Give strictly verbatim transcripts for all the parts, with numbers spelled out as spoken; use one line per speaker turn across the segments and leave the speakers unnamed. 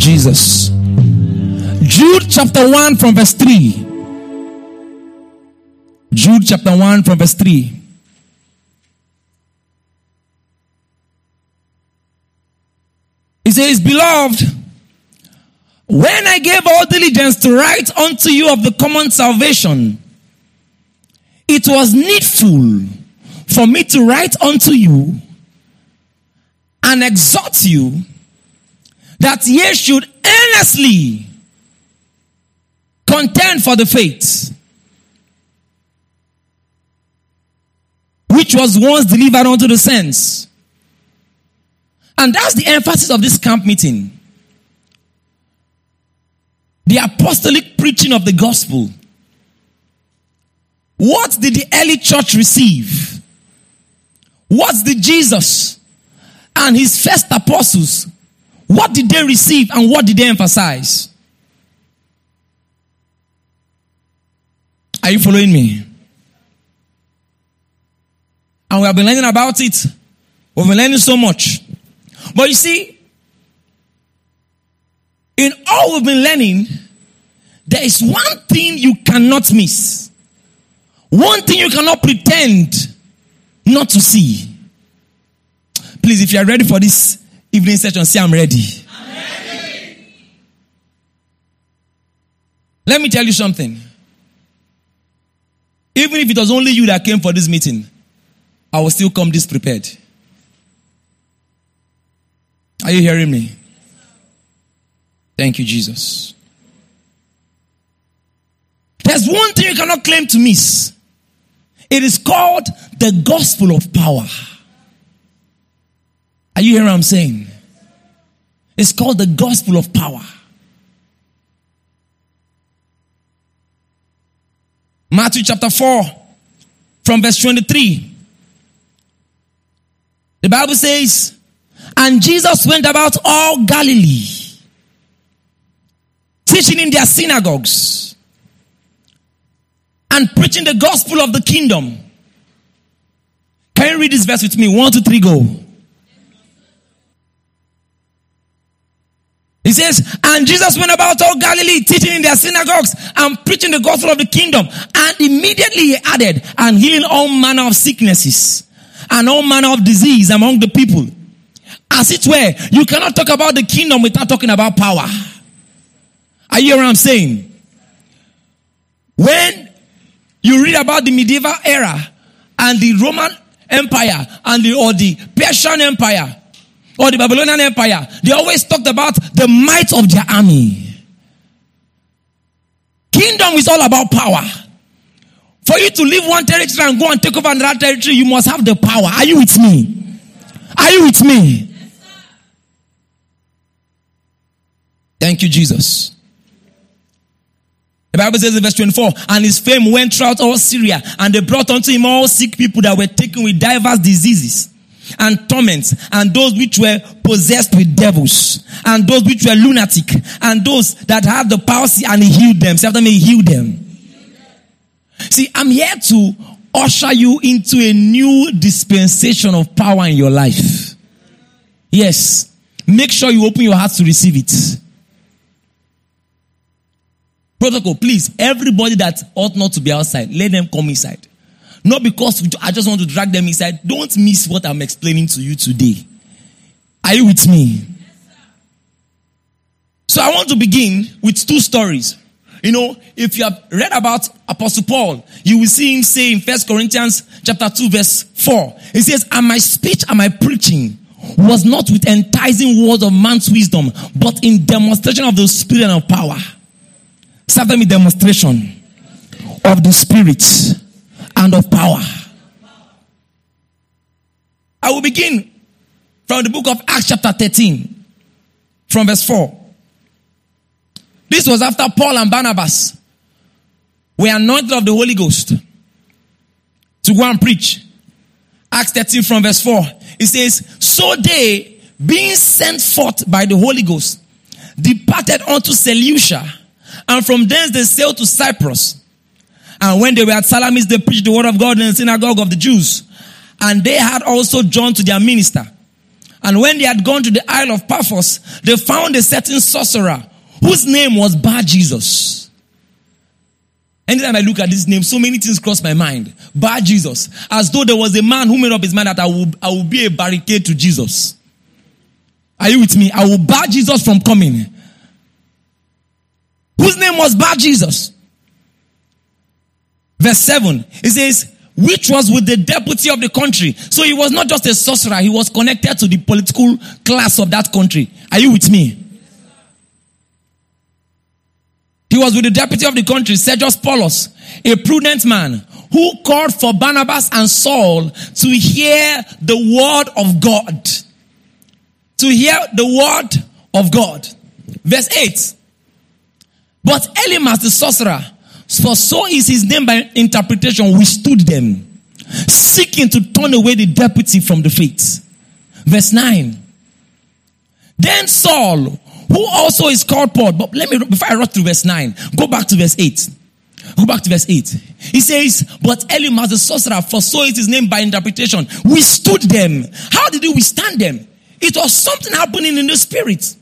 Jesus. Jude chapter one from verse three. Jude chapter one from verse three. It says, beloved, when I gave all diligence to write unto you of the common salvation, it was needful for me to write unto you and exhort you that ye should earnestly contend for the faith which was once delivered unto the saints. And that's the emphasis of this camp meeting. The apostolic preaching of the gospel. What did the early church receive? What did Jesus and his first apostles, what did they receive and what did they emphasize? Are you following me? And we have been learning about it. We've been learning so much. But you see, in all we've been learning, there is one thing you cannot miss. One thing you cannot pretend not to see. Please, if you are ready for this evening session, say I'm ready. I'm ready. Let me tell you something. Even if it was only you that came for this meeting, I will still come this prepared. Are you hearing me? Thank you, Jesus. There's one thing you cannot claim to miss. It is called the gospel of power. Are you hearing what I'm saying? It's called the gospel of power. Matthew chapter four, from verse twenty-three. The Bible says, and Jesus went about all Galilee, teaching in their synagogues and preaching the gospel of the kingdom. Can you read this verse with me? One, two, three, go. He says, and Jesus went about all Galilee, teaching in their synagogues and preaching the gospel of the kingdom. And immediately he added, and healing all manner of sicknesses and all manner of disease among the people. As it were, you cannot talk about the kingdom without talking about power. Are you hearing what I'm saying? When you read about the medieval era and the Roman Empire and the or the Persian Empire or the Babylonian Empire, they always talked about the might of their army. Kingdom is all about power. For you to leave one territory and go and take over another territory, you must have the power. Are you with me? Are you with me? Thank you, Jesus. The Bible says in verse twenty-four, and his fame went throughout all Syria, and they brought unto him all sick people that were taken with diverse diseases and torments, and those which were possessed with devils, and those which were lunatic, and those that had the palsy, and he healed them. Say after me, he healed them. See, I'm here to usher you into a new dispensation of power in your life. Yes. Make sure you open your heart to receive it. Protocol, please, everybody that ought not to be outside, let them come inside. Not because I just want to drag them inside. Don't miss what I'm explaining to you today. Are you with me? So I want to begin with two stories. You know, if you have read about Apostle Paul, you will see him say in First Corinthians chapter two verse four. He says, and my speech and my preaching was not with enticing words of man's wisdom, but in demonstration of the Spirit and of power. Start me demonstration of the Spirit and of power. I will begin from the book of Acts chapter thirteen, from verse four. This was after Paul and Barnabas were anointed of the Holy Ghost to go and preach. Acts thirteen from verse four. It says, so they, being sent forth by the Holy Ghost, departed unto Seleucia, and from thence they sailed to Cyprus. And when they were at Salamis, they preached the word of God in the synagogue of the Jews. And they had also John to their minister. And when they had gone to the Isle of Paphos, they found a certain sorcerer whose name was Bar Jesus. Anytime I look at this name, so many things cross my mind. Bar Jesus. As though there was a man who made up his mind that I will, I will be a barricade to Jesus. Are you with me? I will bar Jesus from coming. Whose name was Bar Jesus? Verse seven. It says, which was with the deputy of the country. So he was not just a sorcerer. He was connected to the political class of that country. Are you with me? He was with the deputy of the country, Sergius Paulus, a prudent man who called for Barnabas and Saul to hear the word of God. To hear the word of God. Verse eight. But Elymas the sorcerer, for so is his name by interpretation, withstood them, seeking to turn away the deputy from the faith. Verse nine. Then Saul, who also is called Paul, but let me, before I rush to verse nine, go back to verse eight. Go back to verse eight. He says, but Elymas the sorcerer, for so is his name by interpretation, withstood them. How did he withstand them? It was something happening in the spirit.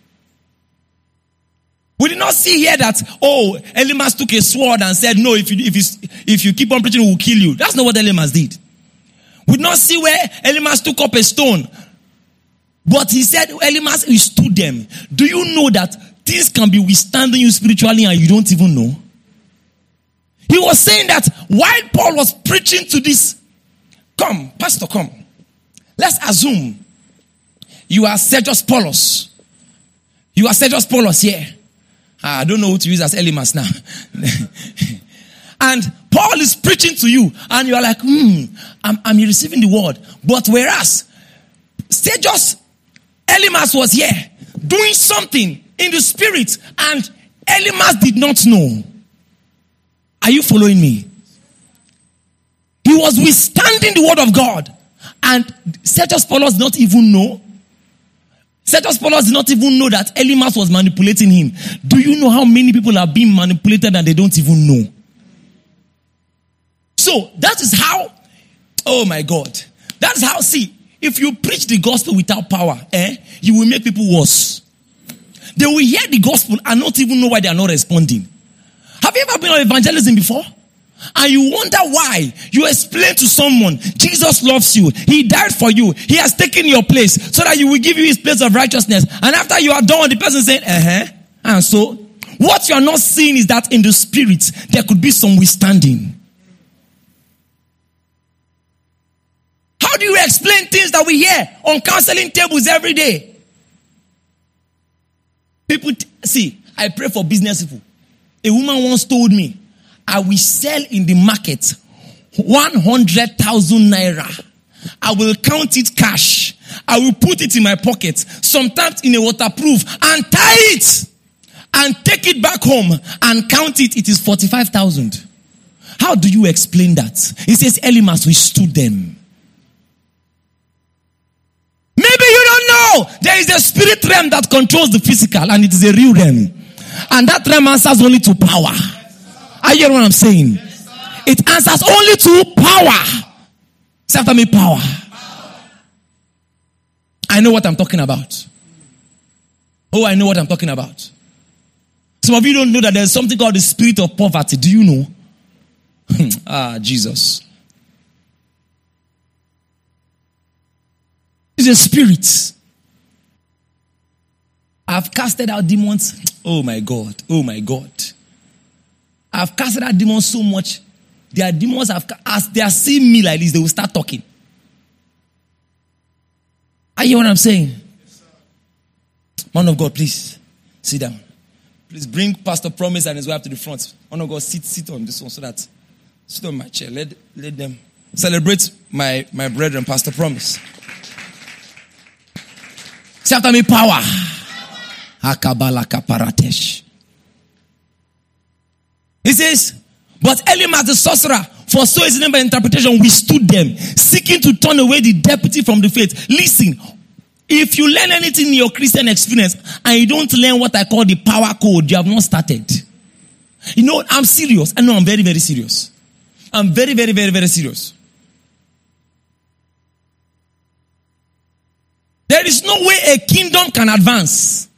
We did not see here that, oh, Elymas took a sword and said, no, if you, if you, if you keep on preaching, we will kill you. That's not what Elymas did. We did not see where Elymas took up a stone. But he said, Elymas withstood them. Do you know that things can be withstanding you spiritually and you don't even know? He was saying that while Paul was preaching to this, come, pastor, come. Let's assume you are Sergius Paulus. You are Sergius Paulus here. I don't know who to use as Elymas now. And Paul is preaching to you and you are like, hmm, I'm, I'm receiving the word. But whereas Sergius Elymas was here doing something in the spirit and Elymas did not know. Are you following me? He was withstanding the word of God and Sergius Paulus did not even know. Sergius Paulus did not even know that Elymas was manipulating him. Do you know how many people are being manipulated and they don't even know? So that is how, oh my God, that's how, see, if you preach the gospel without power, eh, you will make people worse. They will hear the gospel and not even know why they are not responding. Have you ever been on evangelism before? And you wonder why. You explain to someone, Jesus loves you. He died for you. He has taken your place so that you will give you his place of righteousness. And after you are done, the person saying, uh-huh. And so, what you are not seeing is that in the spirit, there could be some withstanding. How do you explain things that we hear on counseling tables every day? People, t- see, I pray for business people. A woman once told me, I will sell in the market one hundred thousand naira. I will count it cash. I will put it in my pocket, sometimes in a waterproof, and tie it and take it back home and count it. It is forty-five thousand. How do you explain that? He says, Elymas withstood them. Maybe you don't know. There is a spirit realm that controls the physical and it is a real realm. And that realm answers only to power. Are you hearing what I'm saying? It answers only to power. Say after me, power. I know what I'm talking about. Oh, I know what I'm talking about. Some of you don't know that there's something called the spirit of poverty. Do you know? ah, Jesus. It's a spirit. I've casted out demons. Oh my God. Oh my God. I've casted out demons so much. Their demons have, as they are seeing me like this, they will start talking. Are you hear what I'm saying? Yes, man of God, please sit down. Please bring Pastor Promise and his wife to the front. Man of God, sit, sit on this one so that sit on my chair. Let, let them celebrate my, my brethren, Pastor Promise. Say after me, power. Akabalaka paratesh. He says, but Elymas the sorcerer, for so is the name by interpretation, withstood them, seeking to turn away the deputy from the faith. Listen, if you learn anything in your Christian experience and you don't learn what I call the power code, you have not started. You know, I'm serious. I know I'm very, very serious. I'm very, very, very, very serious. There is no way a kingdom can advance.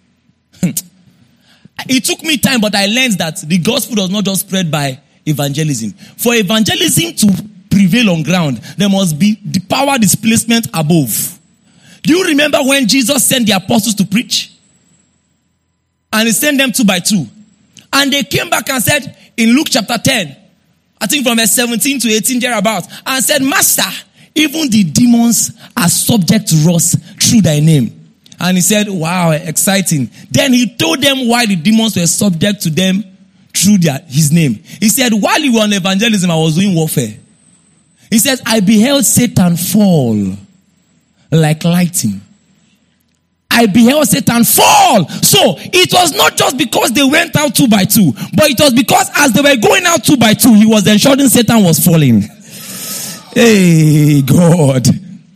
It took me time, but I learned that the gospel does not just spread by evangelism. For evangelism to prevail on ground, there must be the power displacement above. Do you remember when Jesus sent the apostles to preach? And he sent them two by two. And they came back and said, in Luke chapter ten, I think from verse seventeen to eighteen thereabouts, and said, Master, even the demons are subject to us through thy name. And he said, wow, exciting. Then he told them why the demons were subject to them through their, his name. He said, while you were on evangelism, I was doing warfare. He says, I beheld Satan fall like lightning. I beheld Satan fall. So it was not just because they went out two by two, but it was because as they were going out two by two, he was ensuring Satan was falling. Hey, God.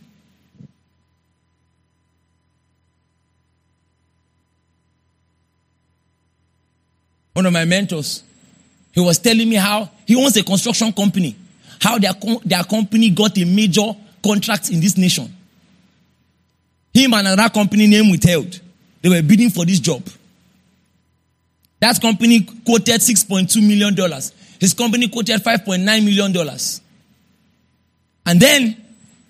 One of my mentors, he was telling me how he owns a construction company, how their, their company got a major contract in this nation. Him and another company name withheld. They were bidding for this job. That company quoted six point two million dollars. His company quoted five point nine million dollars. And then,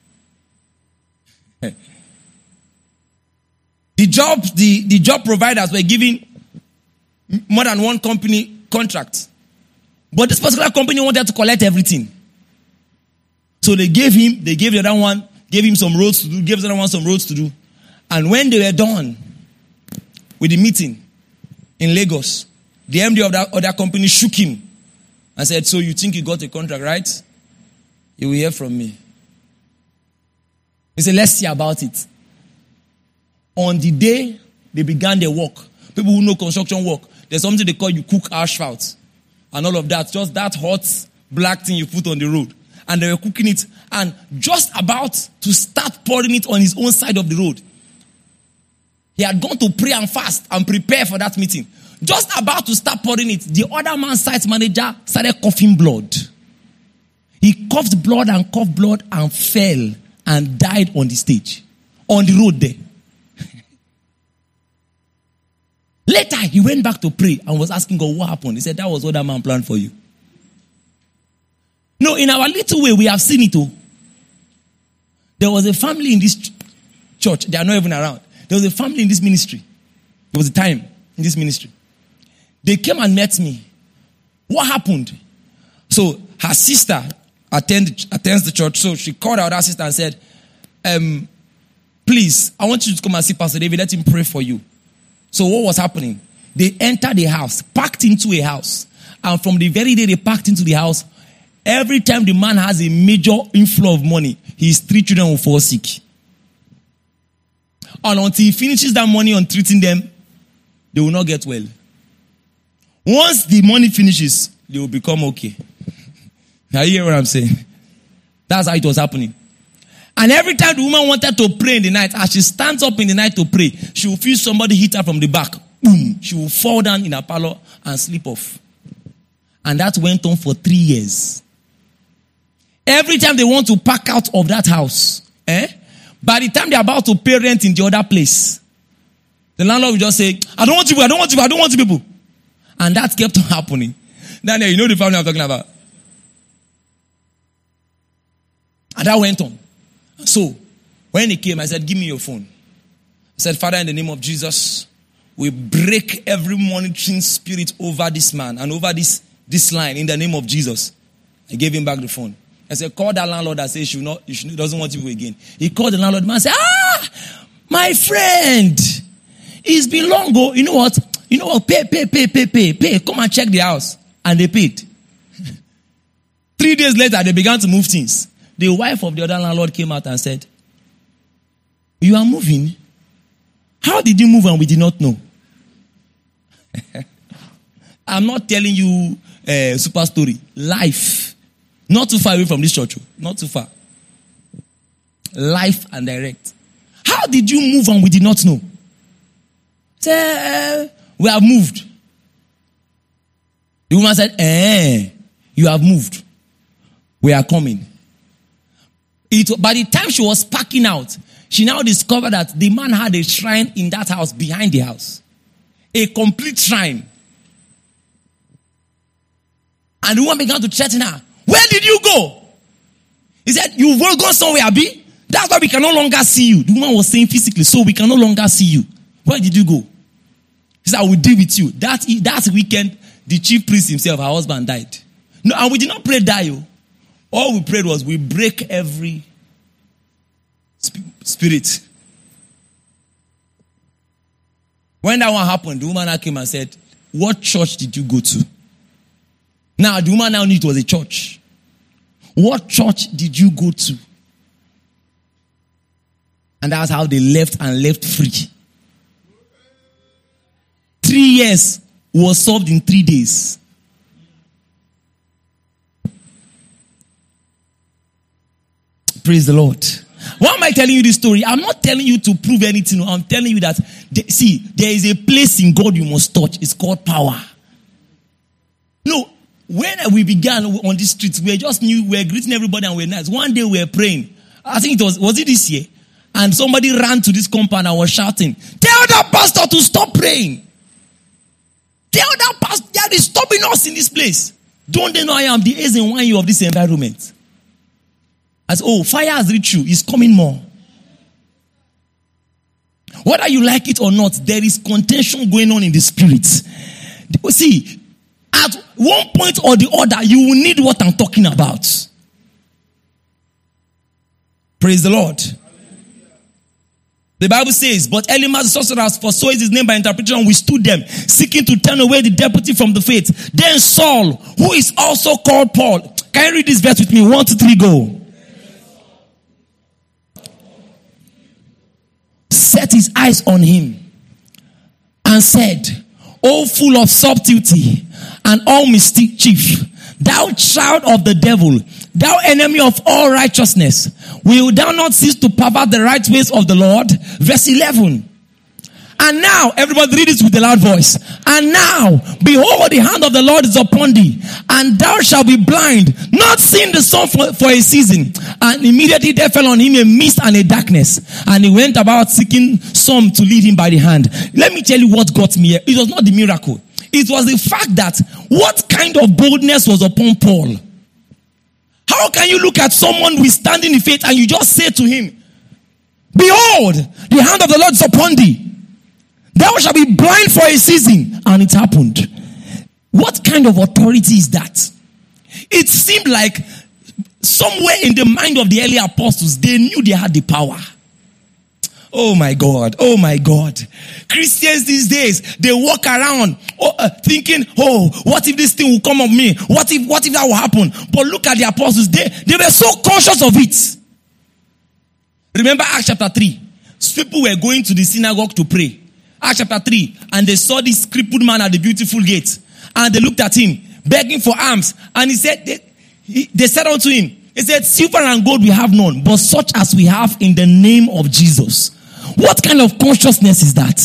the job, the, the job providers were giving more than one company contract. But this particular company wanted to collect everything. So they gave him, they gave the other one, gave him some roads to do, gave the other one some roads to do. And when they were done with the meeting in Lagos, the M D of that other company shook him and said, so you think you got a contract, right? You will hear from me. He said, let's see about it. On the day they began their work, people who know construction work, there's something they call you cook asphalt. And all of that, just that hot black thing you put on the road. And they were cooking it. And just about to start pouring it on his own side of the road, he had gone to pray and fast and prepare for that meeting. Just about to start pouring it, the other man's site manager started coughing blood. He coughed blood and coughed blood and fell and died on the stage. On the road there. Later, he went back to pray and was asking God what happened. He said, that was what that man planned for you. No, in our little way, we have seen it too. There was a family in this church. They are not even around. There was a family in this ministry. There was a time in this ministry. They came and met me. What happened? So her sister attend, attends the church. So she called out her sister and said, um, please, I want you to come and see Pastor David. Let him pray for you. So what was happening? They entered the house, packed into a house. And from the very day they packed into the house, every time the man has a major inflow of money, his three children will fall sick. And until he finishes that money on treating them, they will not get well. Once the money finishes, they will become okay. Now you hear what I'm saying? That's how it was happening. And every time the woman wanted to pray in the night, as she stands up in the night to pray, she will feel somebody hit her from the back. Boom. She will fall down in her parlor and sleep off. And that went on for three years. Every time they want to pack out of that house, eh? By the time they're about to pay rent in the other place, the landlord will just say, I don't want you, I don't want you, I don't want you people. And that kept on happening. Then you know the family I'm talking about. And that went on. So, when he came, I said, give me your phone. I said, Father, in the name of Jesus, we break every monitoring spirit over this man and over this, this line in the name of Jesus. I gave him back the phone. I said, call that landlord that says she not, she doesn't want you again. He called the landlord man and said, ah, my friend, it's been long ago. You know what? You know what? Pay, pay, pay, pay, pay, pay. Come and check the house. And they paid. Three days later, they began to move things. The wife of the other landlord came out and said, you are moving? How did you move and we did not know? I'm not telling you a super story. Life. Not too far away from this church. Not too far. Life and direct. How did you move and we did not know? Say, uh, we have moved. The woman said, eh, you have moved. We are coming. It, by the time she was packing out, she now discovered that the man had a shrine in that house behind the house. A complete shrine. And the woman began to threaten her. Where did you go? He said, you've gone somewhere, Abi. That's why we can no longer see you. The woman was saying physically, so we can no longer see you. Where did you go? He said, I will deal with you. That, that weekend, the chief priest himself, her husband, died. No, and we did not pray die. Oh. All we prayed was we break every sp- spirit. When that one happened, the woman came and said, what church did you go to? Now, the woman now knew it was a church. What church did you go to? And that's how they left and left free. Three years was solved in three days. Praise the Lord. Why am I telling you this story? I'm not telling you to prove anything. I'm telling you that, see, there is a place in God you must touch. It's called power. No, when we began on the streets, we just knew, we were greeting everybody and we were nice. One day we were praying. I think it was, was it this year? And somebody ran to this compound and was shouting, tell that pastor to stop praying. Tell that pastor, they are stopping us in this place. Don't they know I am the ace and one you of this environment? As oh, fire has reached you, it's coming more. Whether you like it or not, there is contention going on in the spirit. See, at one point or the other, you will need what I'm talking about. Praise the Lord. The Bible says, but Elimas the sorcerer, for so is his name by interpretation, withstood them, seeking to turn away the deputy from the faith. Then Saul, who is also called Paul. Can you read this verse with me? One, two, three, go. Set his eyes on him and said, O full of subtlety and all mischief, thou child of the devil, thou enemy of all righteousness, will thou not cease to pervert the right ways of the Lord? Verse eleven. And now, everybody read this with a loud voice. And now, behold, the hand of the Lord is upon thee, and thou shalt be blind, not seeing the sun for, for a season. And immediately there fell on him a mist and a darkness, and he went about seeking some to lead him by the hand. Let me tell you what got me here. It was not the miracle. It was the fact that what kind of boldness was upon Paul? How can you look at someone withstanding the faith and you just say to him, behold, the hand of the Lord is upon thee. Thou shalt be blind for a season. And it happened. What kind of authority is that? It seemed like somewhere in the mind of the early apostles, they knew they had the power. Oh my God. Oh my God. Christians these days, they walk around oh, uh, thinking, oh, what if this thing will come on me? What if, what if that will happen? But look at the apostles. They, they were so conscious of it. Remember Acts chapter three. People were going to the synagogue to pray. Acts chapter three. And they saw this crippled man at the beautiful gate. And they looked at him, begging for alms. And he said, they, he, they said unto him, he said, silver and gold we have none, but such as we have in the name of Jesus. What kind of consciousness is that?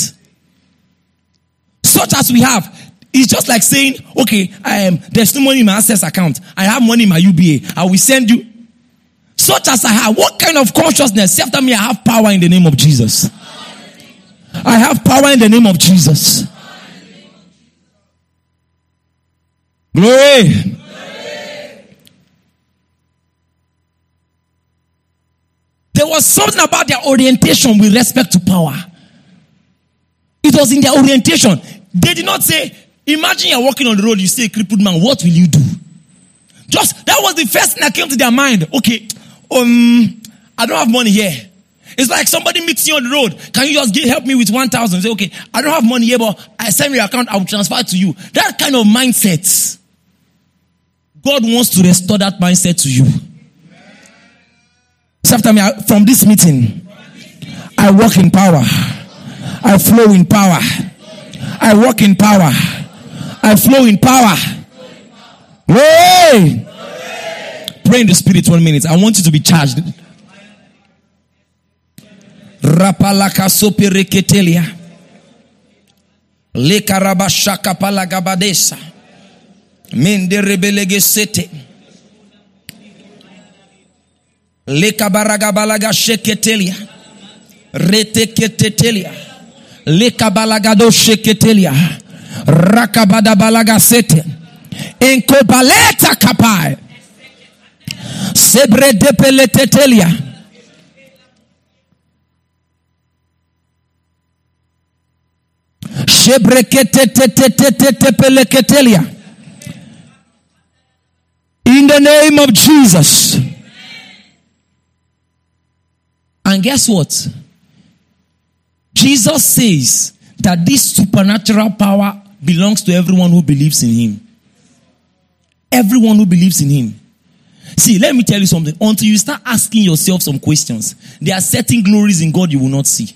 Such as we have. It's just like saying, okay, um, there's no money in my access account. I have money in my U B A. I will send you. Such as I have. What kind of consciousness? Say after me, I have power in the name of Jesus. I have power in the name of Jesus. Glory. There was something about their orientation with respect to power. It was in their orientation. They did not say, imagine you're walking on the road, you see a crippled man, what will you do? Just, that was the first thing that came to their mind. Okay, um, I don't have money here. It's like somebody meets you on the road. Can you just get, help me with one thousand? Say, okay, I don't have money here, but I send me your account, I will transfer it to you. That kind of mindset. God wants to restore that mindset to you. So after me, from this meeting, I walk in power. I flow in power. I walk in power. I flow in power. Hey! Pray in the spirit one minute. I want you to be charged. Rapalaka sope reketelia. Lekarabashaka palagabadesa. Mende rebelegesete. Lekabaragabalaga sheketelia. Reteketetelia. Lekabalagado sheketelia. Rakabada balagasete. Enkobaleta kapai. Sebre depeletetelia. Shebreketetetetetetepeketelia. In the name of Jesus. And guess what? Jesus says that this supernatural power belongs to everyone who believes in him. Everyone who believes in him. See, let me tell you something. Until you start asking yourself some questions, there are certain glories in God you will not see.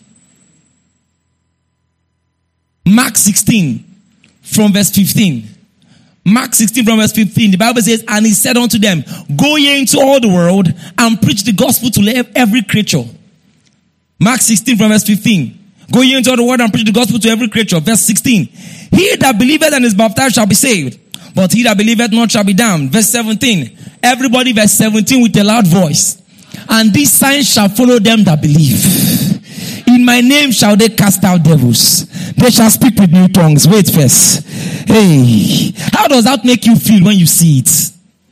Mark sixteen from verse fifteen. Mark sixteen from verse fifteen. The Bible says, and he said unto them, go ye into all the world and preach the gospel to every creature. Mark sixteen from verse fifteen. Go ye into all the world and preach the gospel to every creature. Verse sixteen. He that believeth and is baptized shall be saved, but he that believeth not shall be damned. Verse seventeen. Everybody, verse seventeen with a loud voice. And these signs shall follow them that believe. In my name shall they cast out devils. They shall speak with new tongues. Wait first. Hey, how does that make you feel when you see it?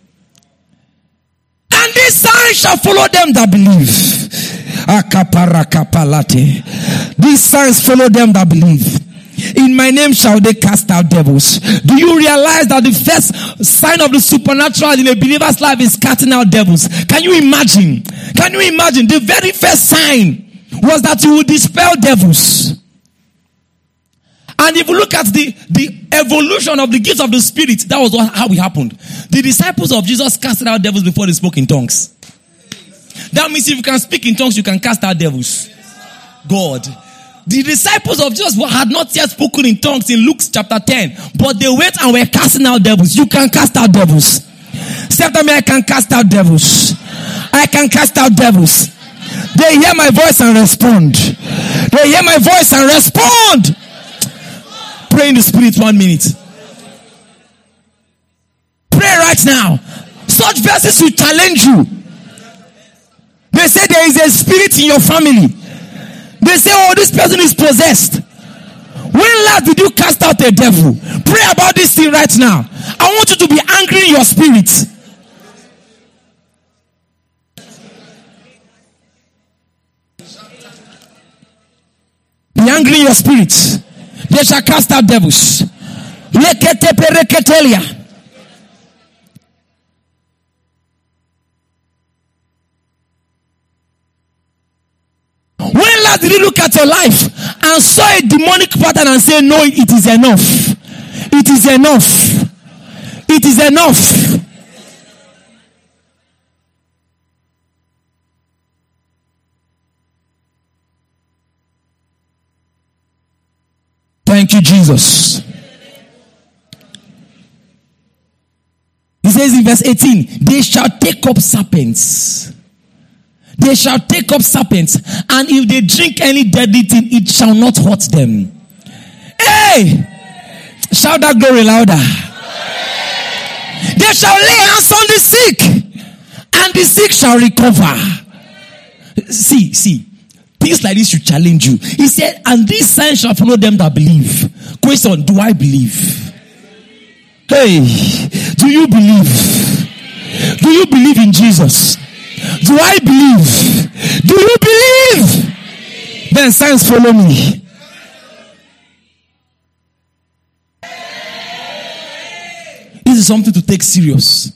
And these signs shall follow them that believe. These signs follow them that believe. In my name shall they cast out devils. Do you realize that the first sign of the supernatural in a believer's life is casting out devils? Can you imagine? Can you imagine? The very first sign was that you would dispel devils. And if you look at the, the evolution of the gifts of the Spirit, that was what, how it happened. The disciples of Jesus casted out devils before they spoke in tongues. That means if you can speak in tongues, you can cast out devils. God. The disciples of Jesus had not yet spoken in tongues in Luke chapter ten, but they went and were casting out devils. You can cast out devils. Say after me, I can cast out devils. I can cast out devils. They hear my voice and respond. They hear my voice and respond. Pray in the Spirit one minute. Pray right now. Such verses will challenge you. They say there is a spirit in your family. They say, oh, this person is possessed. When last did you cast out a devil? Pray about this thing right now. I want you to be angry in your spirit. Be angry in your spirit. They shall cast out devils. When last did you look at your life and saw a demonic pattern and say, no, it is enough. It is enough. It is enough. Thank you, Jesus. He says in verse eighteen, they shall take up serpents. They shall take up serpents, and if they drink any deadly thing, it shall not hurt them. Hey! Shout that glory louder. They shall lay hands on the sick, and the sick shall recover. See, see. Things like this should challenge you. He said, and these signs shall follow them that believe. Question, do I believe? Hey, do you believe? Do you believe in Jesus? Do I believe? Do you believe? Then signs follow me. This is something to take serious.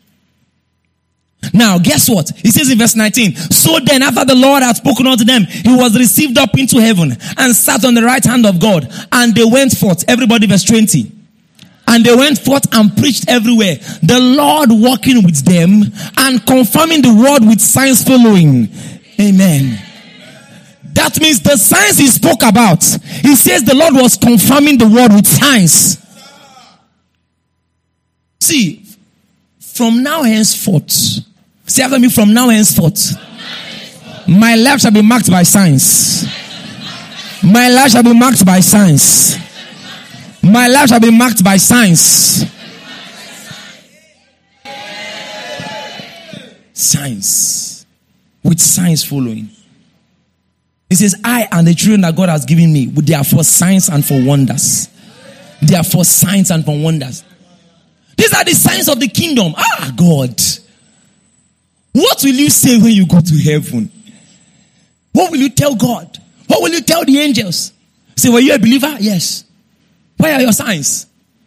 Now, guess what? He says in verse nineteen, so then after the Lord had spoken unto them, he was received up into heaven and sat on the right hand of God. And they went forth. Everybody, verse twenty. And they went forth and preached everywhere, the Lord walking with them and confirming the word with signs following. Amen. That means the signs he spoke about, he says the Lord was confirming the word with signs. See, from now henceforth, say after me, from now henceforth, my life shall be marked by signs. My life shall be marked by signs. My life shall be marked by signs. Signs. With signs following. He says, I and the children that God has given me, they are for signs and for wonders. They are for signs and for wonders. These are the signs of the kingdom. Ah, God. What will you say when you go to heaven? What will you tell God? What will you tell the angels? Say, were you a believer? Yes. Where are your signs?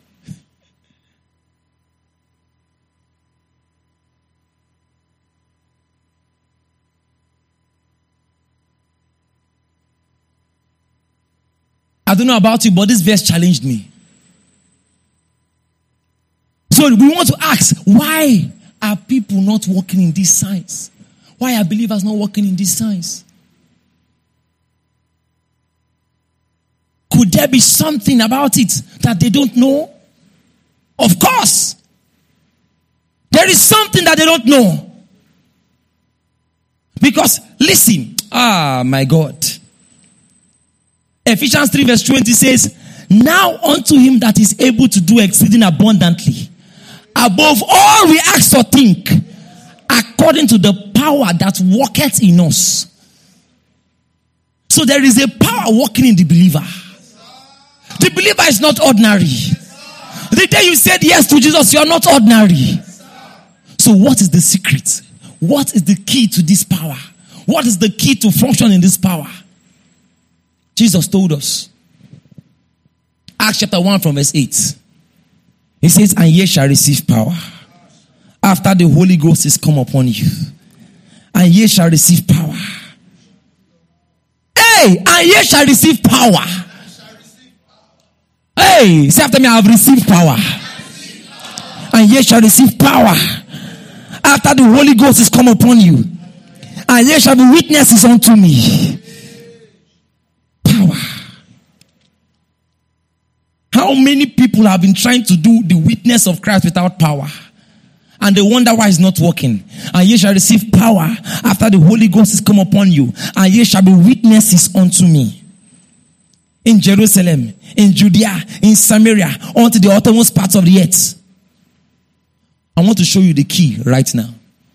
I don't know about you, but this verse challenged me. So we want to ask, why are people not walking in these signs? Why are believers not walking in these signs? Could there be something about it that they don't know? Of course. There is something that they don't know. Because, listen, ah, my God. Ephesians three verse twenty says, now unto him that is able to do exceeding abundantly, above all we ask or think, according to the power that worketh in us. So there is a power working in the believer. The believer is not ordinary. The day you said yes to Jesus, you are not ordinary. So what is the secret? What is the key to this power? What is the key to function in this power? Jesus told us. Acts chapter one from verse eight. He says, and ye shall receive power after the Holy Ghost is come upon you. And ye shall receive power. Hey, and ye shall receive power. Hey, say after me, I have received power. And ye shall receive power after the Holy Ghost is come upon you. And ye shall be witnesses unto me. Power. How many people have been trying to do the witness of Christ without power? And they wonder why it's not working. And ye shall receive power after the Holy Ghost is come upon you. And ye shall be witnesses unto me. In Jerusalem, in Judea, in Samaria, unto the uttermost parts of the earth. I want to show you the key right now.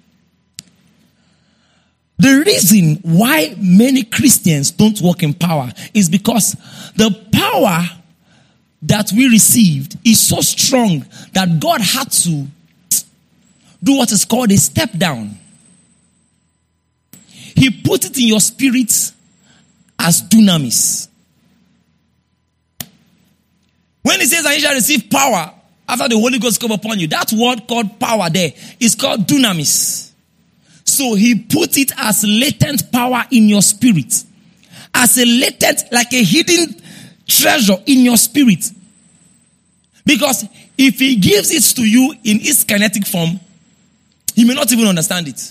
The reason why many Christians don't walk in power is because the power that we received is so strong that God had to do what is called a step down. He put it in your spirit as dunamis. When he says that you shall receive power after the Holy Ghost come upon you, that word called power there is called dunamis. So he put it as latent power in your spirit. As a latent, like a hidden treasure in your spirit. Because if he gives it to you in its kinetic form, you may not even understand it.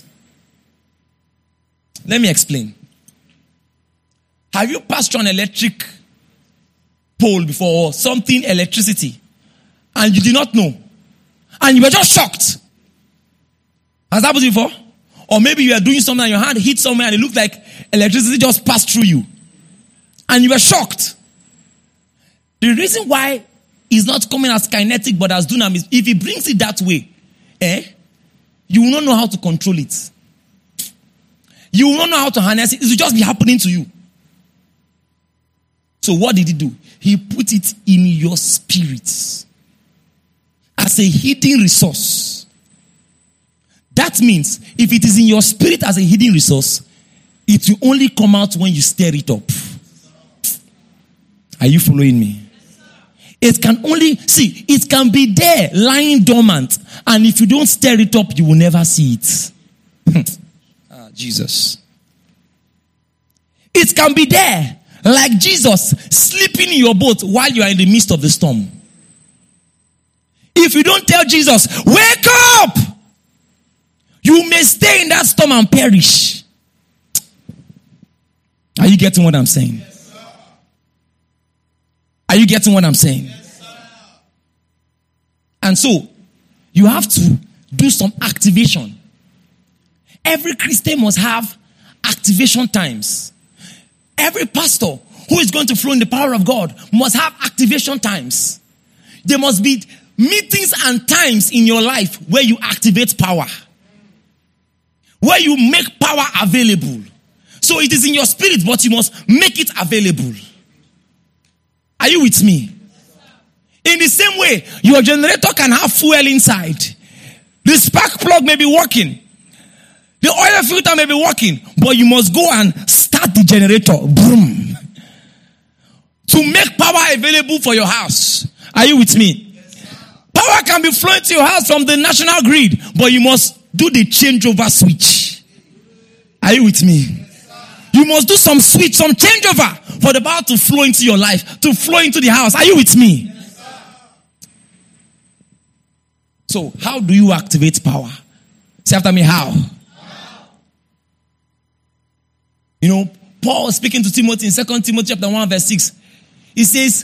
Let me explain. Have you passed through an electric pole before or something electricity and you did not know and you were just shocked? Has that happened before? Or maybe you are doing something and your hand hit somewhere and it looked like electricity just passed through you and you were shocked. The reason why it's not coming as kinetic but as dunamis, if he brings it that way, eh, you will not know how to control it. You will not know how to harness it. It will just be happening to you. So what did he do? He put it in your spirit as a hidden resource. That means if it is in your spirit as a hidden resource, it will only come out when you stir it up. Are you following me? It can only, see, it can be there lying dormant, and if you don't stir it up, you will never see it. Ah, Jesus. It can be there like Jesus sleeping in your boat while you are in the midst of the storm. If you don't tell Jesus, wake up, you may stay in that storm and perish. Are you getting what I'm saying? Yes, sir. Are you getting what I'm saying? Yes, sir. And so, you have to do some activation. Every Christian must have activation times. Every pastor who is going to flow in the power of God must have activation times. There must be meetings and times in your life where you activate power. Where you make power available. So it is in your spirit, but you must make it available. Are you with me? In the same way, your generator can have fuel inside. The spark plug may be working. The oil filter may be working. But you must go and start the generator. Boom. To make power available for your house. Are you with me? Power can be flowing to your house from the national grid. But you must do the changeover switch. Are you with me? You must do some switch, some changeover for the power to flow into your life. To flow into the house. Are you with me? So, how do you activate power? Say after me, how? how? You know, Paul was speaking to Timothy in Second Timothy chapter one verse six. He says,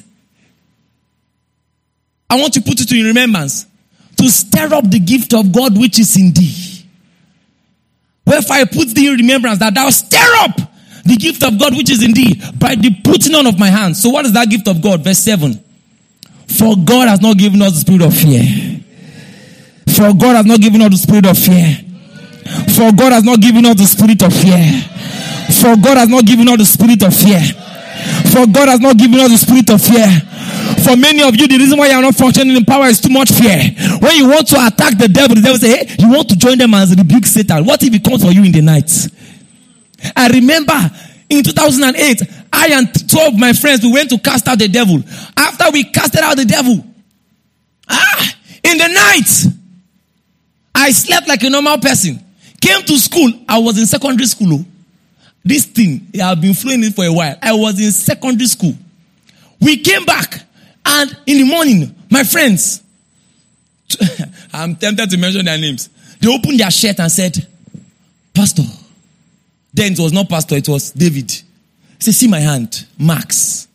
I want to put it in remembrance to stir up the gift of God which is in thee. Wherefore I put thee in remembrance that thou stir up the gift of God which is in thee by the putting on of my hands. So what is that gift of God? Verse seven. For God has not given us the spirit of fear. For God has not given us the spirit of fear. For God has not given us the spirit of fear. For God has not given us the spirit of fear. For God has not given us the spirit of fear. For many of you, the reason why you are not functioning in power is too much fear. When you want to attack the devil, the devil say, hey, you want to join them as rebuke Satan. What if he comes for you in the night? I remember in two thousand eight, I and twelve of my friends, we went to cast out the devil. After we casted out the devil, ah, in the night, I slept like a normal person. Came to school. I was in secondary school. This thing, I have been flowing it for a while. I was in secondary school. We came back. And in the morning, my friends, I'm tempted to mention their names. They opened their shirt and said, Pastor. Then it was not Pastor, it was David. He said, see my hand. Max.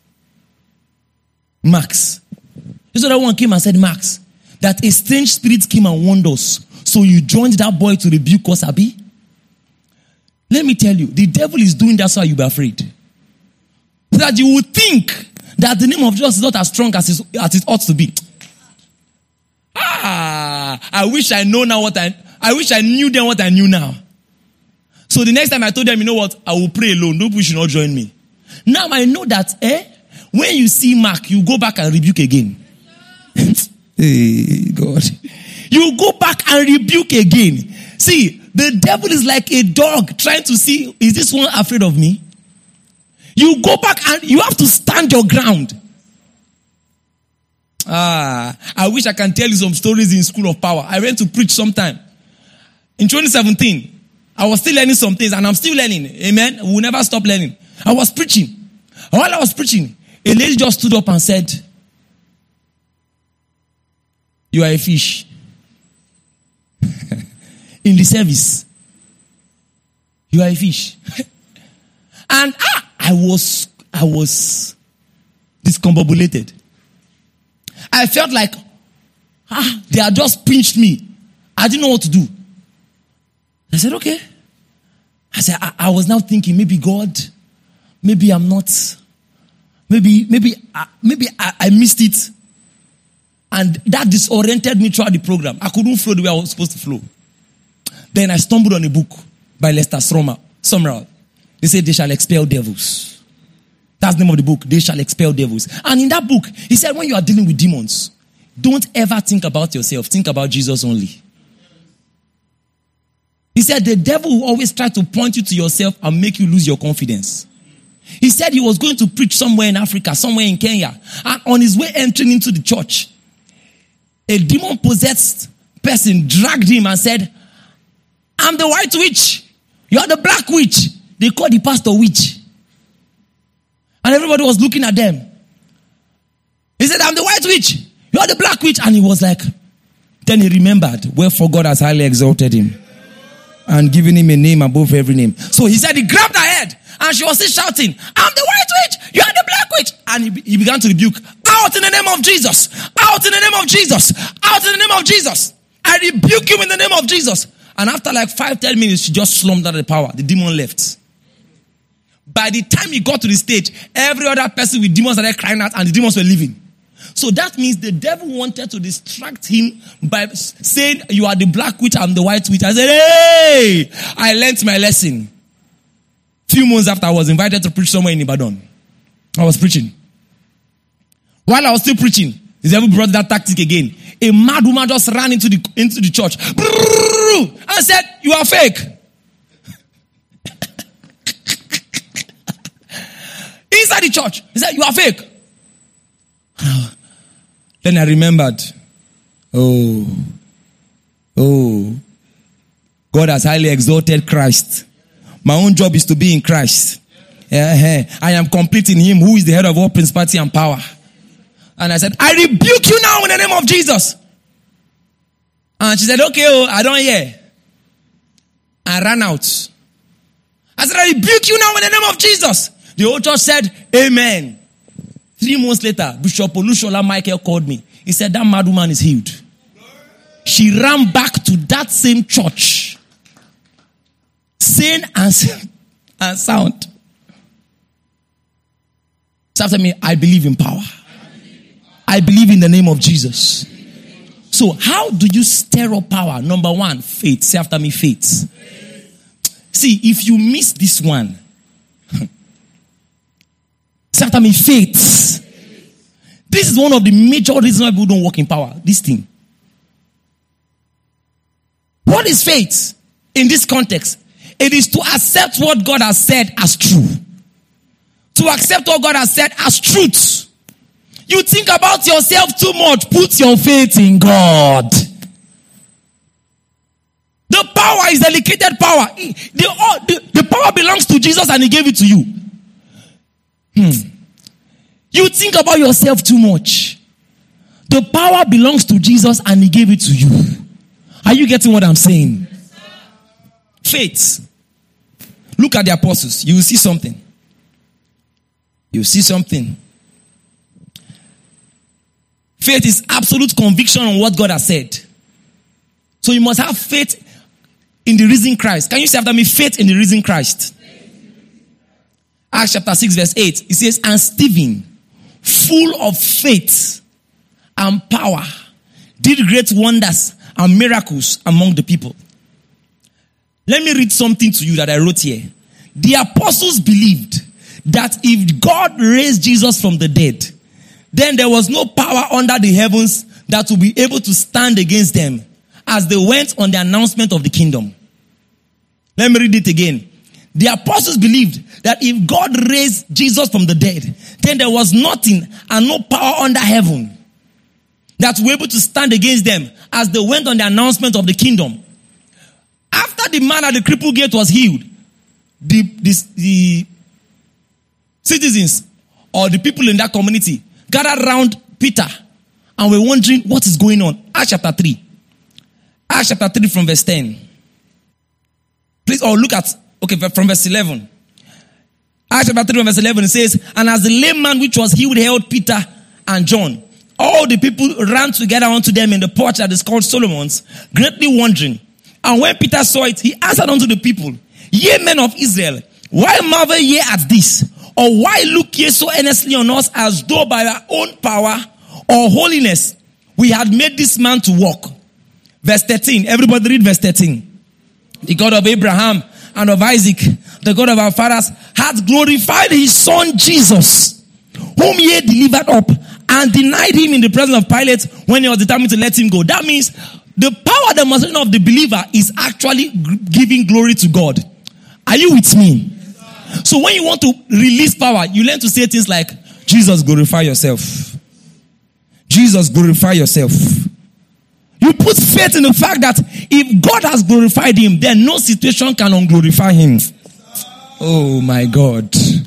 Max. This other one came and said, Max, that a strange spirit came and warned us. So you joined that boy to rebuke us, Abi? Let me tell you, the devil is doing that so you'll be afraid. So that you would think that the name of Jesus is not as strong as it, as it ought to be. Ah, I wish I know now what I, I wish I knew then what I knew now. So the next time I told them, you know what, I will pray alone. Nobody should not join me. Now I know that, eh, when you see Mark, you go back and rebuke again. Hey, God. You go back and rebuke again. See, the devil is like a dog trying to see, is this one afraid of me? You go back and you have to stand your ground. Ah, I wish I can tell you some stories in School of Power. I went to preach sometime. In twenty seventeen, I was still learning some things and I'm still learning. Amen. We will never stop learning. I was preaching. While I was preaching, a lady just stood up and said, you are a fish. In the service. You are a fish. And ah, I was, I was discombobulated. I felt like, ah, they had just pinched me. I didn't know what to do. I said, okay. I said, I, I was now thinking, maybe God, maybe I'm not, maybe, maybe, uh, maybe I, I missed it. And that disoriented me throughout the program. I couldn't flow the way I was supposed to flow. Then I stumbled on a book by Lester Sumrall. They said, they shall expel devils. That's the name of the book. They shall expel devils. And in that book, he said, when you are dealing with demons, don't ever think about yourself. Think about Jesus only. He said, the devil will always try to point you to yourself and make you lose your confidence. He said he was going to preach somewhere in Africa, somewhere in Kenya. And on his way entering into the church, a demon-possessed person dragged him and said, I'm the white witch. You're the black witch. They called the pastor witch. And everybody was looking at them. He said, I'm the white witch. You're the black witch. And he was like, then he remembered, wherefore God has highly exalted him and given him a name above every name. So he said, he grabbed her head and she was still shouting, I'm the white witch. You're the black witch. And he, he began to rebuke, out in the name of Jesus. Out in the name of Jesus. Out in the name of Jesus. I rebuke you in the name of Jesus. And after like five, ten minutes, she just slumped out of the power. The demon left. By the time he got to the stage, every other person with demons started crying out and the demons were leaving. So that means the devil wanted to distract him by saying, you are the black witch, I'm the white witch. I said, hey, I learned my lesson. Few months after, I was invited to preach somewhere in Ibadan. I was preaching. While I was still preaching, the devil brought that tactic again. A mad woman just ran into the into the church and said, "You are fake." Inside the church, he said, "You are fake." Then I remembered, oh, oh, God has highly exalted Christ. My own job is to be in Christ. Yeah, I am complete in Him who is the head of all principality and power. And I said, "I rebuke you now in the name of Jesus." And she said, "Okay, oh, I don't hear." I ran out. I said, "I rebuke you now in the name of Jesus." The whole church said, "Amen." Three months later, Bishop Olushola Michael called me. He said, "That mad woman is healed." She ran back to that same church, sane and, and sound. So after me, I believe in power. I believe in the name of Jesus. So how do you stir up power? Number one, faith. Say after me, faith. See, if you miss this one, say after me, faith. This is one of the major reasons why people don't walk in power. This thing. What is faith in this context? It is to accept what God has said as true. To accept what God has said as truth. You think about yourself too much. Put your faith in God. The power is delegated power. The, the, the power belongs to Jesus and He gave it to you. Hmm. You think about yourself too much. The power belongs to Jesus and He gave it to you. Are you getting what I'm saying? Faith. Look at the apostles. You will see something. You will see something. Faith is absolute conviction on what God has said. So you must have faith in the risen Christ. Can you say after me, faith in the risen Christ? Acts chapter six verse eight. It says, "And Stephen, full of faith and power, did great wonders and miracles among the people." Let me read something to you that I wrote here. The apostles believed that if God raised Jesus from the dead, then there was no power under the heavens that would be able to stand against them as they went on the announcement of the kingdom. Let me read it again. The apostles believed that if God raised Jesus from the dead, then there was nothing and no power under heaven that would be able to stand against them as they went on the announcement of the kingdom. After the man at the crippled gate was healed, the, the, the citizens or the people in that community gathered around Peter and were wondering what is going on. Acts chapter three. Acts chapter three from verse ten. Please, or look at, okay, from verse eleven. Acts chapter three from verse eleven, it says, "And as the lame man which was healed held Peter and John, all the people ran together unto them in the porch that is called Solomon's, greatly wondering. And when Peter saw it, he answered unto the people, Ye men of Israel, why marvel ye at this? Or why look ye so earnestly on us as though by our own power or holiness we had made this man to walk?" Verse thirteen. Everybody read verse thirteen. "The God of Abraham and of Isaac, the God of our fathers, hath glorified his son Jesus, whom ye delivered up and denied him in the presence of Pilate when he was determined to let him go." That means the power demonstration of the believer is actually giving glory to God. Are you with me? So when you want to release power, you learn to say things like, "Jesus, glorify yourself. Jesus, glorify yourself." You put faith in the fact that if God has glorified him, then no situation can unglorify him. Oh my God.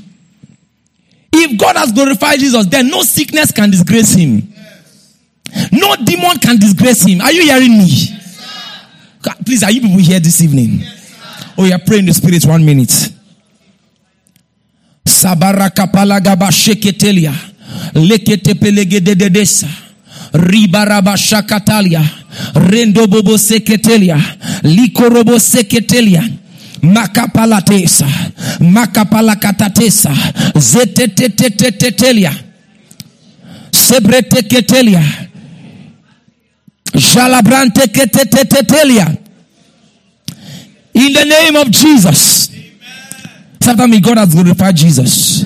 If God has glorified Jesus, then no sickness can disgrace him. No demon can disgrace him. Are you hearing me? Please, are you people here this evening? Oh, you are praying in the spirit one minute. Sabaraka palagaba sheketelia. Lekete pelegededesa. Ribaraba shakatalia. Rendo bobo seketelia. Likorobo seketelia. Makapalatesa. Makapalakatatesa. Zetetetetetelia. Sebreteketelia. Jalabrante ketetetelia. In the name of Jesus. Say after me, God has glorified Jesus.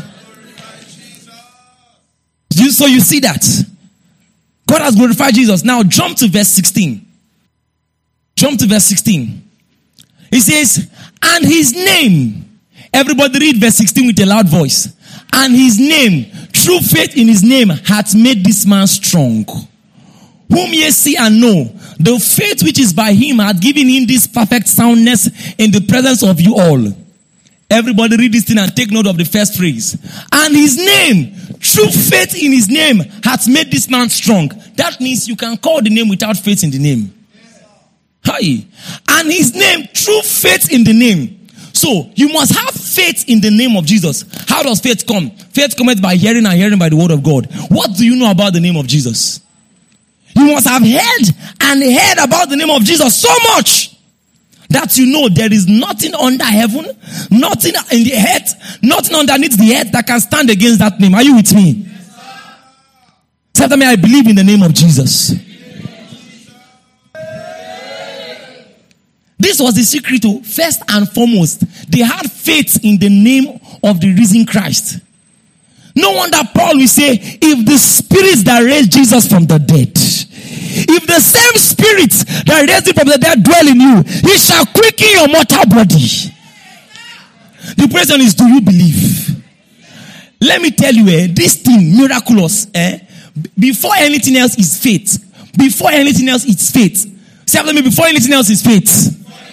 So you see that. God has glorified Jesus. Now jump to verse sixteen. Jump to verse sixteen. He says, and his name. Everybody read verse sixteen with a loud voice. And his name, through faith in his name, hath made this man strong. Whom ye see and know, the faith which is by him hath given him this perfect soundness in the presence of you all. Everybody read this thing and take note of the first phrase. And his name, through faith in his name, hath made this man strong. That means you can call the name without faith in the name. Hi. And his name, through faith in the name. So, you must have faith in the name of Jesus. How does faith come? Faith comes by hearing and hearing by the word of God. What do you know about the name of Jesus? You must have heard and heard about the name of Jesus so much that you know there is nothing under heaven, nothing in the earth, nothing underneath the earth that can stand against that name. Are you with me? Yes, say after me, I believe in the name of Jesus. This was the secret to, first and foremost, they had faith in the name of the risen Christ. No wonder Paul will say, if the spirits that raised Jesus from the dead, if the same spirits that raised him from the dead dwell in you, he shall quicken your mortal body. The question is, do you believe? Let me tell you, eh, this thing, miraculous, eh, before anything else is faith. Before anything else is faith. Say after me, before anything else is faith.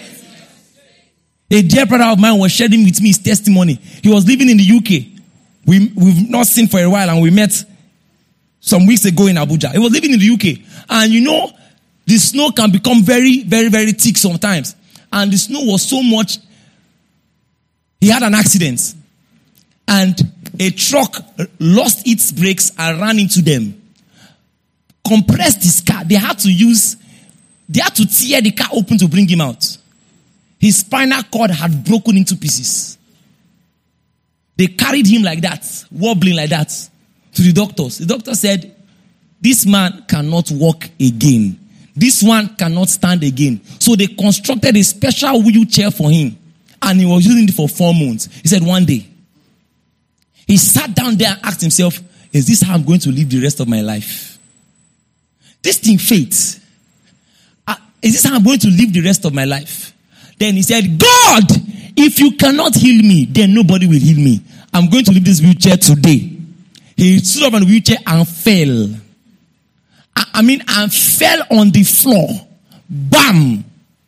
A dear brother of mine was sharing with me his testimony. He was living in the U K. We, we've not seen for a while, and we met some weeks ago in Abuja. He was living in the U K. And you know, the snow can become very, very, very thick sometimes. And the snow was so much, he had an accident. And a truck lost its brakes and ran into them. Compressed his car. They had to use, they had to tear the car open to bring him out. His spinal cord had broken into pieces. They carried him like that, wobbling like that, to the doctors. The doctor said, this man cannot walk again. This one cannot stand again. So they constructed a special wheelchair for him. And he was using it for four months. He said one day, he sat down there and asked himself, is this how I'm going to live the rest of my life? This thing, faith. Uh, is this how I'm going to live the rest of my life? Then he said, God, if you cannot heal me, then nobody will heal me. I'm going to leave this wheelchair today. He stood up on the wheelchair and fell. I, I mean, and fell on the floor. Bam!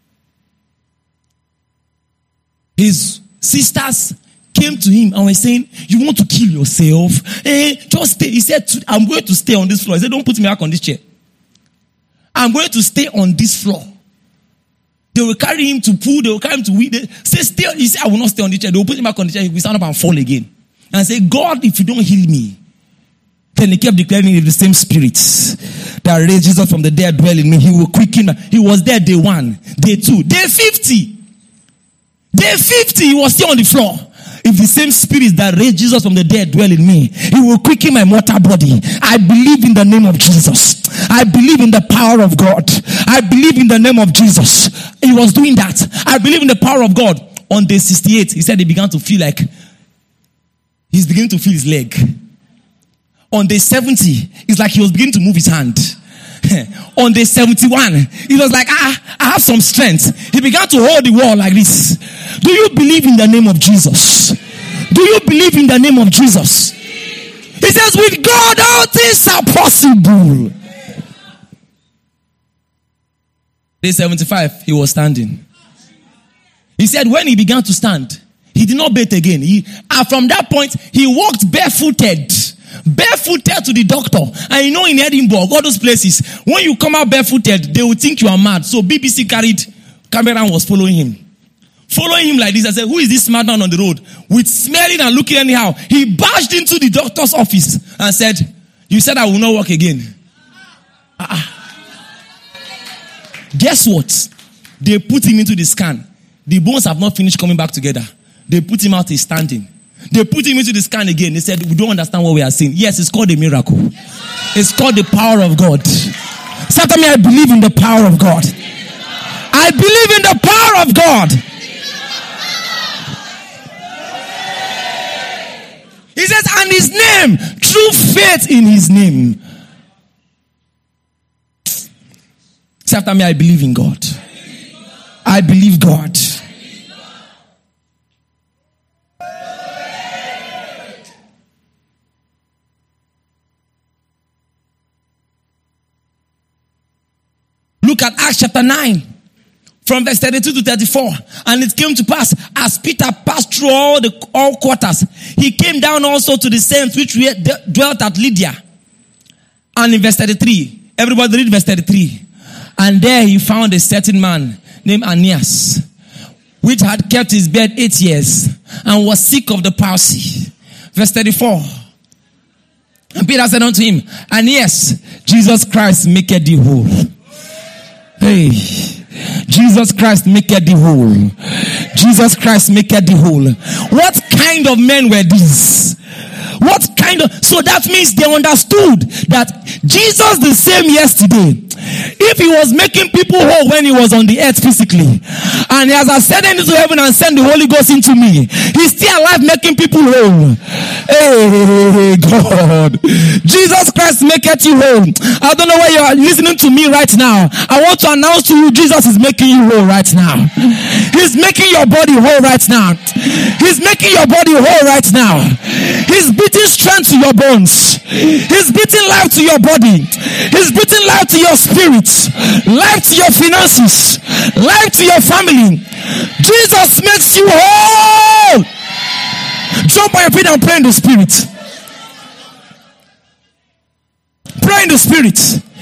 His sisters came to him and were saying, you want to kill yourself? Eh, just stay. He said, I'm going to stay on this floor. He said, don't put me back on this chair. I'm going to stay on this floor. They will carry him to pool. They will carry him to weed. They say, stay. He said, I will not stay on the chair. They will put him back on the chair. He will stand up and fall again. And say, God, if you don't heal me. Then he kept declaring it, the same spirits that raised Jesus from the dead dwell in me. He will quicken. He was there day one, day two, day fifty. Day fifty, he was still on the floor. If the same spirits that raised Jesus from the dead dwell in me, he will quicken my mortal body. I believe in the name of Jesus. I believe in the power of God. I believe in the name of Jesus. He was doing that. I believe in the power of God. On day sixty-eight, he said he began to feel like he's beginning to feel his leg. On day seventy, it's like he was beginning to move his hand. On day seventy-one, he was like, ah, I have some strength. He began to hold the wall like this. Do you believe in the name of Jesus? Do you believe in the name of Jesus? He says, with God, all things are possible. Day seventy-five, he was standing. He said, when he began to stand, he did not bathe again. He, and from that point, he walked barefooted. Barefooted to the doctor. And you know, in Edinburgh, all those places, when you come out barefooted, they will think you are mad. So B B C carried, camera was following him. Following him like this. I said, who is this madman on the road? With smelling and looking anyhow. He barged into the doctor's office and said, you said I will not walk again. Uh-uh. Guess what? They put him into the scan. The bones have not finished coming back together. They put him out, he's standing. They put him into the scan again. They said, we don't understand what we are seeing. Yes, it's called a miracle. It's called the power of God. Say to me, I believe in the power of God. I believe in the power of God. He says, and his name, through faith in his name. Say after me, I believe in God. I believe God. Look at Acts chapter nine. From verse thirty-two to thirty-four. And it came to pass, as Peter passed through all the all quarters, he came down also to the saints which were, dwelt at Lydia. And in verse thirty-three, everybody read verse thirty-three. And there he found a certain man named Aeneas, which had kept his bed eight years, and was sick of the palsy. Verse thirty-four. And Peter said unto him, Aeneas, Jesus Christ maketh thee whole. Hey. Jesus Christ maketh thee whole. Jesus Christ maketh thee whole. What kind of men were these? What kind of... So that means they understood that Jesus the same yesterday. If he was making people whole when he was on the earth physically, and he has ascended into heaven and sent the Holy Ghost into me, he's still alive making people whole. Hey, God. Jesus Christ maketh you whole. I don't know why you are listening to me right now. I want to announce to you, Jesus is making you whole right now. He's making your body whole right now. He's making your body whole right now. He's beating strength to your bones. He's beating life to your body. He's beating life to your spirit, life to your finances, life to your family. Jesus makes you whole. Jump on your feet and pray in the spirit. Pray in the spirit.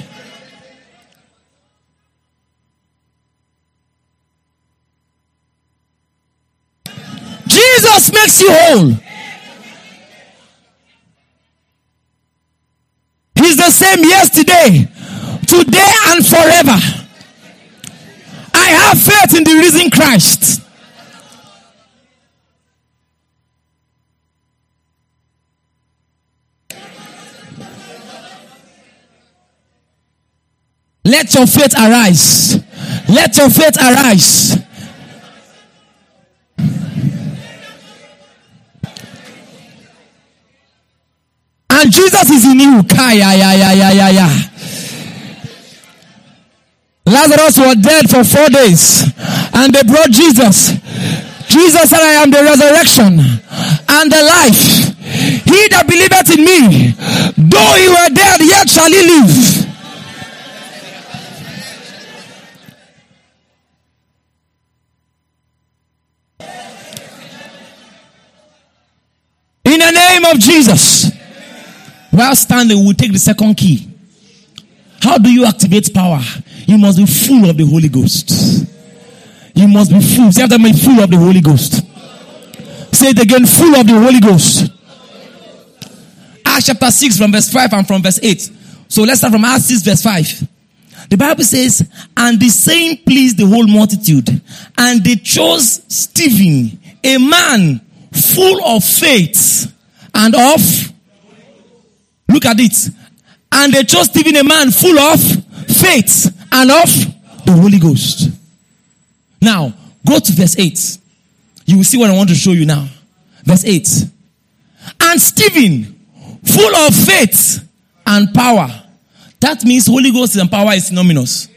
Jesus makes you whole. He's the same yesterday, today, and forever. I have faith in the risen Christ. Let your faith arise. Let your faith arise. And Jesus is in you. Kaya, ya, ya, ya, ya, ya. Lazarus was dead for four days. And they brought Jesus. Jesus said, I am the resurrection and the life. He that believeth in me, though he were dead, yet shall he live. In the name of Jesus. While standing, we'll take the second key. How do you activate power? You must be full of the Holy Ghost. You must be full. Say after me, full of the Holy Ghost. Say it again, full of the Holy Ghost. Acts chapter six from verse five and from verse eight. So let's start from Acts six verse five. The Bible says, and the saying pleased the whole multitude. And they chose Stephen, a man full of faith and of... Look at it. And they chose Stephen, a man full of faith and of the Holy Ghost. Now, go to verse eight. You will see what I want to show you now. Verse eight. And Stephen, full of faith and power. That means Holy Ghost and power is synonymous.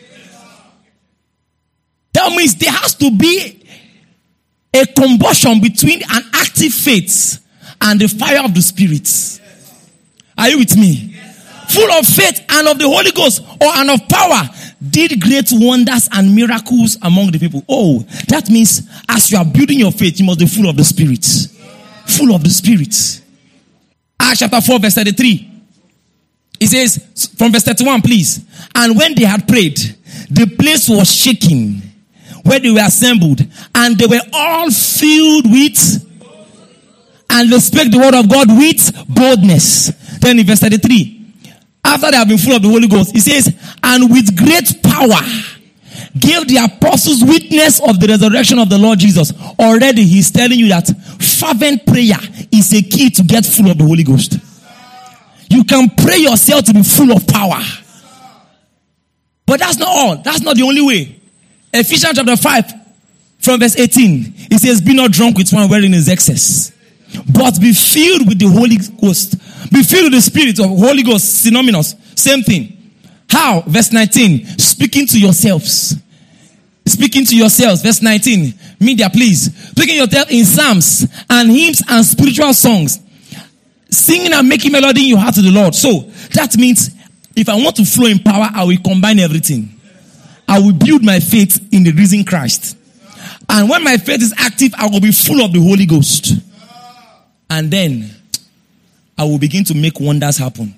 That means there has to be a combustion between an active faith and the fire of the Spirit. Are you with me? Full of faith and of the Holy Ghost or and of power, did great wonders and miracles among the people. Oh, that means as you are building your faith, you must be full of the Spirit. Full of the Spirit. Acts chapter four verse thirty-three. It says, from verse thirty-one please. And when they had prayed, the place was shaking where they were assembled, and they were all filled with, and they spake the word of God with boldness. Then in verse thirty-three, after they have been full of the Holy Ghost, it says, and with great power gave the apostles witness of the resurrection of the Lord Jesus. Already he's telling you that fervent prayer is a key to get full of the Holy Ghost. You can pray yourself to be full of power. But that's not all. That's not the only way. Ephesians chapter five from verse eighteen, it says, be not drunk with wine wherein is excess. but be filled with the Holy Ghost. Be filled with the Spirit of Holy Ghost, synonymous. Same thing. How? Verse nineteen. Speaking to yourselves. Speaking to yourselves. Verse nineteen. Media, please. Speaking to yourself in psalms and hymns and spiritual songs. Singing and making melody in your heart to the Lord. So, that means if I want to flow in power, I will combine everything. I will build my faith in the risen Christ. And when my faith is active, I will be full of the Holy Ghost. And then, I will begin to make wonders happen.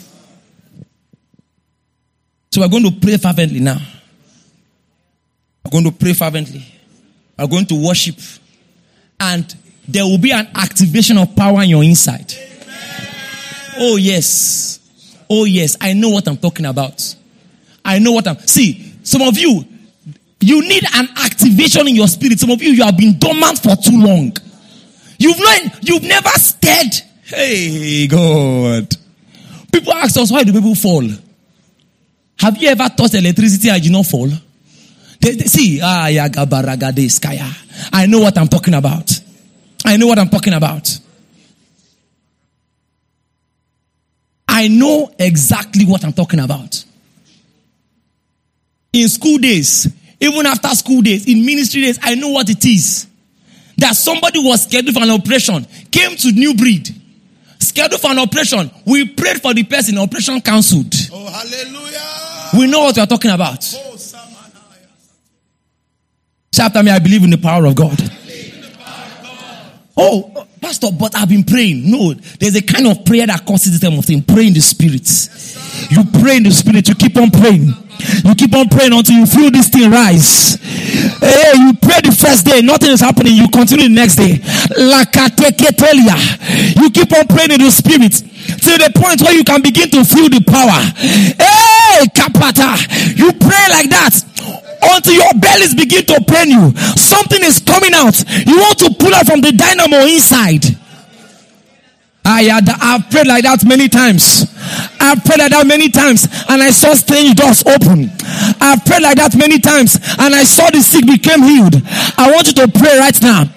So we're going to pray fervently now. We're going to pray fervently. We're going to worship. And there will be an activation of power in your inside. Oh yes. Oh yes. I know what I'm talking about. I know what I'm... See, some of you, you need an activation in your spirit. Some of you, you have been dormant for too long. You've not, you've never stirred. Hey, God. People ask us, why do people fall? Have you ever touched electricity and you not fall? They, they, see, ah, skaya. I know what I'm talking about. I know what I'm talking about. I know exactly what I'm talking about. In school days, even after school days, in ministry days, I know what it is. That somebody was scheduled for an operation, came to New Breed, scheduled for an operation. We prayed for the person, operation cancelled.
Oh, hallelujah.
We know what we are talking about. Say after me, I believe in the power of God. Oh, Pastor, but I've been praying. No, there's a kind of prayer that causes this type of thing. Pray in the Spirit. You pray in the Spirit. You keep on praying. You keep on praying until you feel this thing rise. Hey, you pray the first day, nothing is happening. You continue the next day. You keep on praying in the Spirit till the point where you can begin to feel the power. Hey, Kapata, you pray like that until your bellies begin to pain you. Something is coming out. You want to pull out from the dynamo inside. I had, I've prayed like that many times. I've prayed like that many times and I saw strange doors open. I've prayed like that many times and I saw the sick became healed. I want you to pray right now.